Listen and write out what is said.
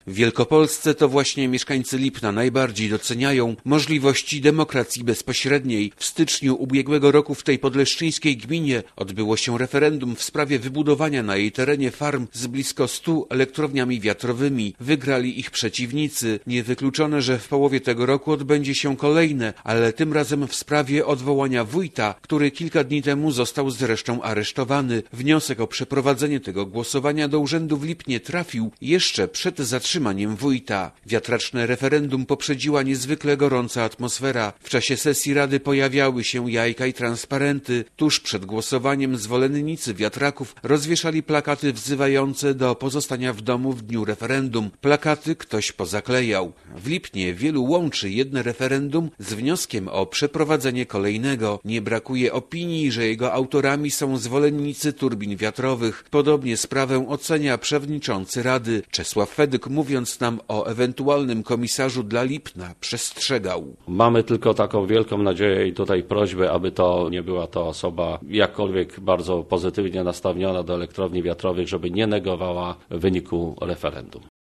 W Wielkopolsce to właśnie mieszkańcy Lipna najbardziej doceniają możliwości demokracji bezpośredniej. W styczniu ubiegłego roku w tej podleszczyńskiej gminie odbyło się referendum w sprawie wybudowania na jej terenie farm z blisko 100 elektrowniami wiatrowymi. Wygrali ich przeciwnicy. Niewykluczone, że w połowie tego roku odbędzie się kolejne, ale tym razem w sprawie odwołania wójta, który kilka dni temu został zresztą aresztowany. Wniosek o przeprowadzenie tego głosowania do urzędu w Lipnie trafił jeszcze przed zatrzymaniem wójta. Wiatraczne referendum poprzedziła niezwykle gorąca atmosfera. W czasie sesji Rady pojawiały się jajka i transparenty. Tuż przed głosowaniem zwolennicy wiatraków rozwieszali plakaty wzywające do pozostania w domu w dniu referendum. Plakaty ktoś pozaklejał. W Lipnie wielu łączy jedno referendum z wnioskiem o przeprowadzenie kolejnego. Nie brakuje opinii, że jego autorami są zwolennicy turbin wiatrowych. Podobnie sprawę ocenia przewodniczący Rady. Czesław Fedyk, mówiąc nam o ewentualnym komisarzu dla Lipna, przestrzegał. Mamy tylko taką wielką nadzieję i tutaj prośbę, aby to nie była to osoba jakkolwiek bardzo pozytywnie nastawiona do elektrowni wiatrowych, żeby nie negowała wyniku referendum.